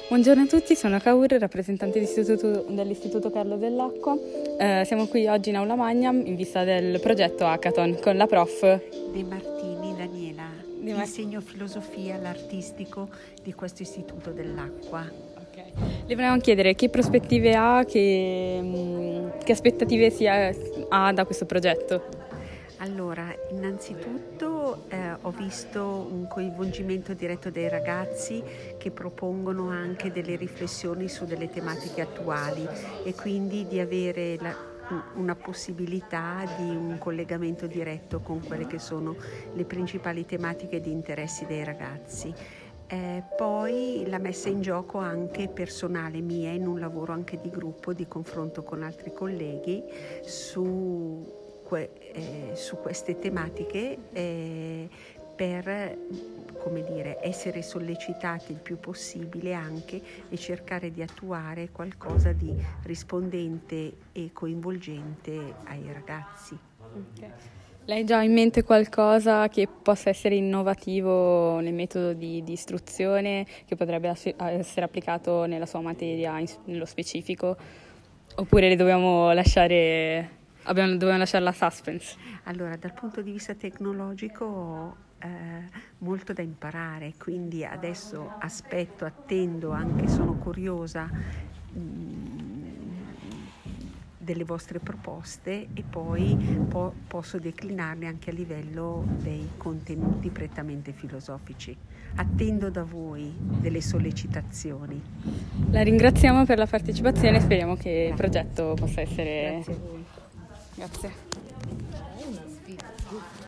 Buongiorno a tutti, sono Kaur, rappresentante dell'Istituto Carlo Dell'Acqua. Siamo qui oggi in Aula Magna in vista del progetto Hackathon con la prof. De Martini Daniela, insegno filosofia all'artistico di questo Istituto dell'Acqua. Okay. Le volevamo chiedere che prospettive ha, che aspettative ha da questo progetto. Allora, innanzitutto ho visto un coinvolgimento diretto dei ragazzi che propongono anche delle riflessioni su delle tematiche attuali e quindi di avere una possibilità di un collegamento diretto con quelle che sono le principali tematiche di interessi dei ragazzi. Poi la messa in gioco anche personale mia in un lavoro anche di gruppo, di confronto con altri colleghi su queste tematiche per essere sollecitati il più possibile anche e cercare di attuare qualcosa di rispondente e coinvolgente ai ragazzi. Okay. Lei ha già in mente qualcosa che possa essere innovativo nel metodo di istruzione, che potrebbe essere applicato nella sua materia nello specifico, oppure le dobbiamo lasciare la suspense? Allora, dal punto di vista tecnologico ho molto da imparare, quindi adesso attendo, anche sono curiosa delle vostre proposte e poi posso declinarle anche a livello dei contenuti prettamente filosofici. Attendo da voi delle sollecitazioni. La ringraziamo per la partecipazione e speriamo che il progetto possa essere... Grazie a voi. Grazie.